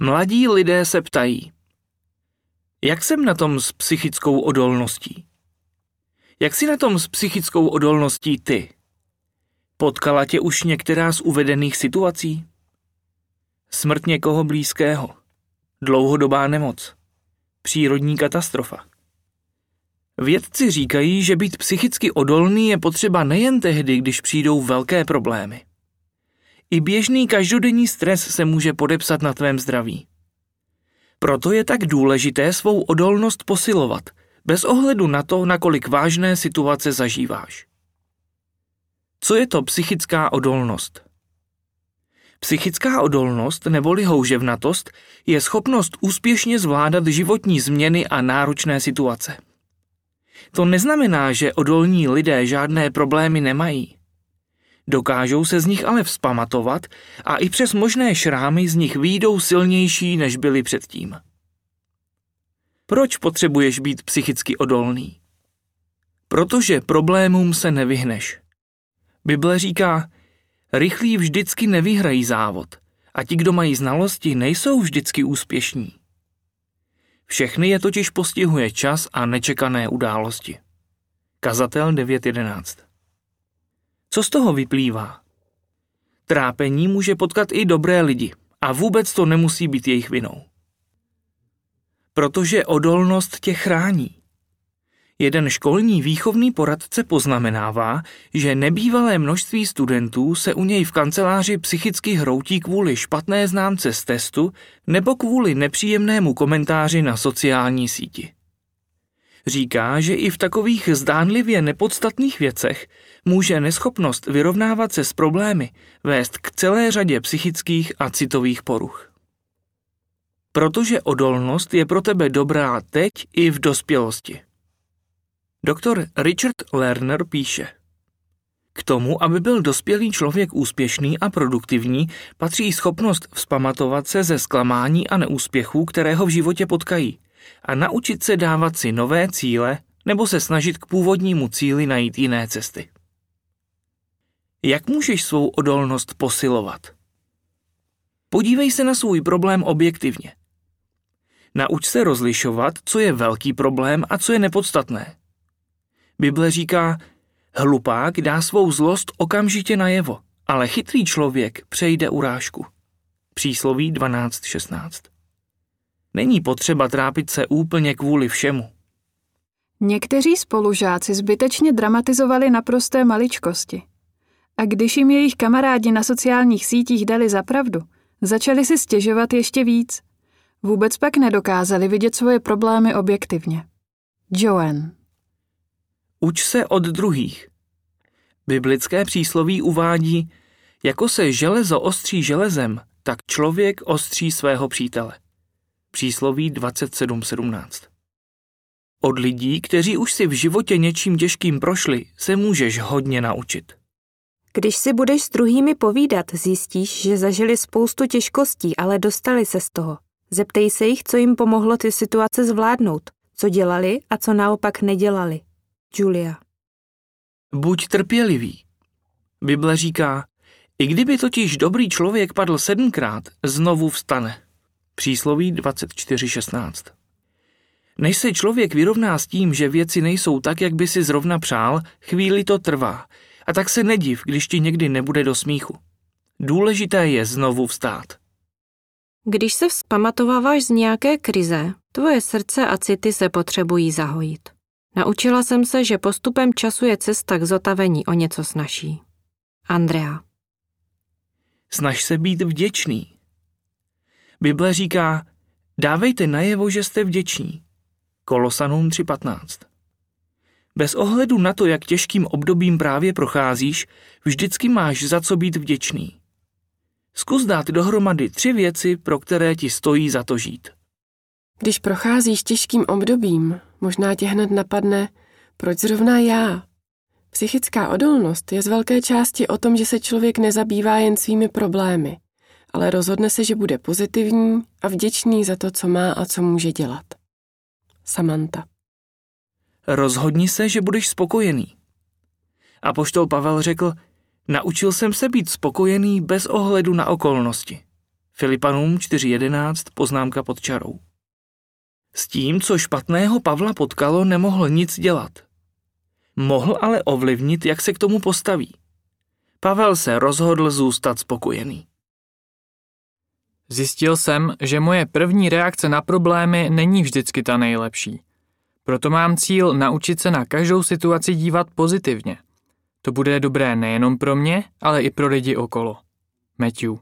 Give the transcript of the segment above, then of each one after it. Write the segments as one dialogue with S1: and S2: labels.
S1: Mladí lidé se ptají, jak jsem na tom s psychickou odolností? Jak jsi na tom s psychickou odolností ty? Potkala tě už některá z uvedených situací? Smrt někoho blízkého, dlouhodobá nemoc, přírodní katastrofa. Vědci říkají, že být psychicky odolný je potřeba nejen tehdy, když přijdou velké problémy. I běžný každodenní stres se může podepsat na tvém zdraví. Proto je tak důležité svou odolnost posilovat, bez ohledu na to, nakolik vážné situace zažíváš. Co je to psychická odolnost? Psychická odolnost neboli houževnatost je schopnost úspěšně zvládat životní změny a náročné situace. To neznamená, že odolní lidé žádné problémy nemají. Dokážou se z nich ale vzpamatovat a i přes možné šrámy z nich vyjdou silnější, než byli předtím. Proč potřebuješ být psychicky odolný? Protože problémům se nevyhneš. Bible říká, rychlí vždycky nevyhrají závod a ti, kdo mají znalosti, nejsou vždycky úspěšní. Všechny je totiž postihuje čas a nečekané události. Kazatel 9.11. Co z toho vyplývá? Trápení může potkat i dobré lidi a vůbec to nemusí být jejich vinou. Protože odolnost tě chrání. Jeden školní výchovný poradce poznamenává, že nebývalé množství studentů se u něj v kanceláři psychicky hroutí kvůli špatné známce z testu nebo kvůli nepříjemnému komentáři na sociální síti. Říká, že i v takových zdánlivě nepodstatných věcech může neschopnost vyrovnávat se s problémy vést k celé řadě psychických a citových poruch. Protože odolnost je pro tebe dobrá teď i v dospělosti. Doktor Richard Lerner píše, k tomu, aby byl dospělý člověk úspěšný a produktivní, patří schopnost vzpamatovat se ze zklamání a neúspěchů, které ho v životě potkají, a naučit se dávat si nové cíle nebo se snažit k původnímu cíli najít jiné cesty. Jak můžeš svou odolnost posilovat? Podívej se na svůj problém objektivně. Nauč se rozlišovat, co je velký problém a co je nepodstatné. Bible říká, hlupák dá svou zlost okamžitě najevo, ale chytrý člověk přejde urážku. Přísloví 12.16. Není potřeba trápit se úplně kvůli všemu.
S2: Někteří spolužáci zbytečně dramatizovali naprosté maličkosti. A když jim jejich kamarádi na sociálních sítích dali za pravdu, začali si stěžovat ještě víc. Vůbec pak nedokázali vidět svoje problémy objektivně. Joanne.
S1: Uč se od druhých. Biblické přísloví uvádí, jako se železo ostří železem, tak člověk ostří svého přítele. Přísloví 27.17. Od lidí, kteří už si v životě něčím těžkým prošli, se můžeš hodně naučit.
S3: Když si budeš s druhými povídat, zjistíš, že zažili spoustu těžkostí, ale dostali se z toho. Zeptej se jich, co jim pomohlo ty situace zvládnout, co dělali a co naopak nedělali. Julia.
S1: Buď trpělivý. Bible říká, i kdyby totiž dobrý člověk padl 7krát, znovu vstane. Přísloví 24.16. Než se člověk vyrovná s tím, že věci nejsou tak, jak by si zrovna přál, chvíli to trvá. A tak se nediv, když ti někdy nebude do smíchu. Důležité je znovu vstát.
S3: Když se vzpamatováváš z nějaké krize, tvoje srdce a city se potřebují zahojit. Naučila jsem se, že postupem času je cesta k zotavení o něco snazší. Andrea.
S1: Snaž se být vděčný. Bible říká, dávejte najevo, že jste vděční. Kolosanům 3.15. Bez ohledu na to, jak těžkým obdobím právě procházíš, vždycky máš za co být vděčný. Zkus dát dohromady 3 věci, pro které ti stojí za to žít.
S4: Když procházíš těžkým obdobím, možná tě hned napadne, proč zrovna já? Psychická odolnost je z velké části o tom, že se člověk nezabývá jen svými problémy, ale rozhodne se, že bude pozitivní a vděčný za to, co má a co může dělat. Samantha.
S1: Rozhodni se, že budeš spokojený. Apoštol Pavel řekl, naučil jsem se být spokojený bez ohledu na okolnosti. Filipanům 4.11, poznámka pod čarou. S tím, co špatného Pavla potkalo, nemohl nic dělat. Mohl ale ovlivnit, jak se k tomu postaví. Pavel se rozhodl zůstat spokojený.
S5: Zjistil jsem, že moje první reakce na problémy není vždycky ta nejlepší. Proto mám cíl naučit se na každou situaci dívat pozitivně. To bude dobré nejenom pro mě, ale i pro lidi okolo. Matthew.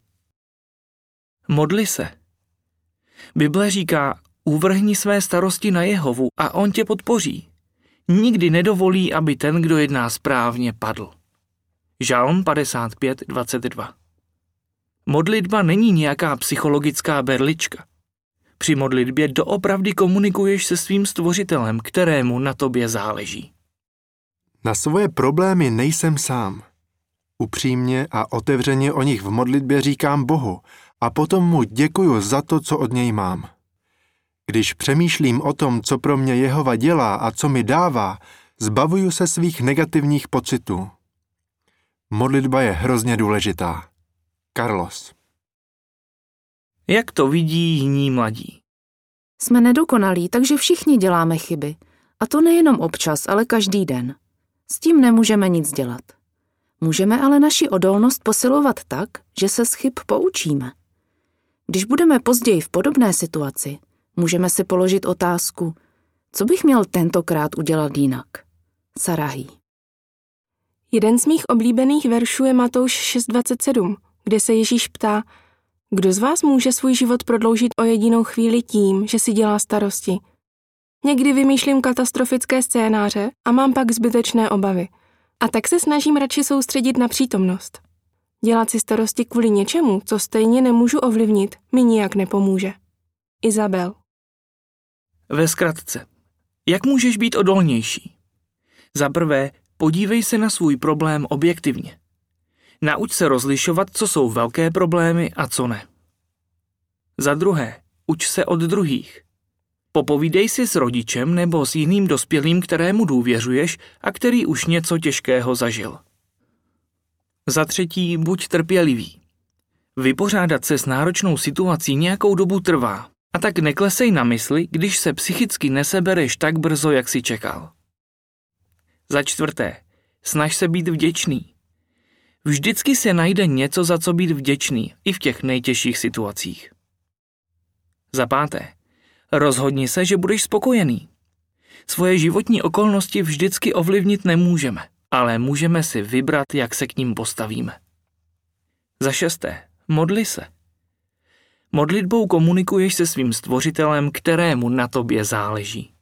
S1: Modli se. Bible říká, uvrhni své starosti na Jehovu a on tě podpoří. Nikdy nedovolí, aby ten, kdo jedná správně, padl. Žalm 55:22. Modlitba není nějaká psychologická berlička. Při modlitbě doopravdy komunikuješ se svým stvořitelem, kterému na tobě záleží.
S6: Na svoje problémy nejsem sám. Upřímně a otevřeně o nich v modlitbě říkám Bohu a potom mu děkuju za to, co od něj mám. Když přemýšlím o tom, co pro mě Jehova dělá a co mi dává, zbavuju se svých negativních pocitů. Modlitba je hrozně důležitá. Carlos.
S1: Jak to vidí jiní mladí?
S7: Jsme nedokonalí, takže všichni děláme chyby. A to nejenom občas, ale každý den. S tím nemůžeme nic dělat. Můžeme ale naši odolnost posilovat tak, že se z chyb poučíme. Když budeme později v podobné situaci, můžeme si položit otázku, co bych měl tentokrát udělat jinak. Sarahi.
S8: Jeden z mých oblíbených veršů je Matouš 6.27, kde se Ježíš ptá, kdo z vás může svůj život prodloužit o jedinou chvíli tím, že si dělá starosti. Někdy vymýšlím katastrofické scénáře a mám pak zbytečné obavy. A tak se snažím radši soustředit na přítomnost. Dělat si starosti kvůli něčemu, co stejně nemůžu ovlivnit, mi nijak nepomůže. Izabel.
S1: Ve zkratce. Jak můžeš být odolnější? Za prvé, podívej se na svůj problém objektivně. Nauč se rozlišovat, co jsou velké problémy a co ne. Za druhé, uč se od druhých. Popovídej si s rodičem nebo s jiným dospělým, kterému důvěřuješ a který už něco těžkého zažil. Za třetí, buď trpělivý. Vypořádat se s náročnou situací nějakou dobu trvá, a tak neklesej na mysli, když se psychicky nesebereš tak brzo, jak si čekal. Za čtvrté, snaž se být vděčný. Vždycky se najde něco, za co být vděčný, i v těch nejtěžších situacích. Za páté, rozhodni se, že budeš spokojený. Svoje životní okolnosti vždycky ovlivnit nemůžeme, ale můžeme si vybrat, jak se k ním postavíme. Za šesté, modli se. Modlitbou komunikuješ se svým stvořitelem, kterému na tobě záleží.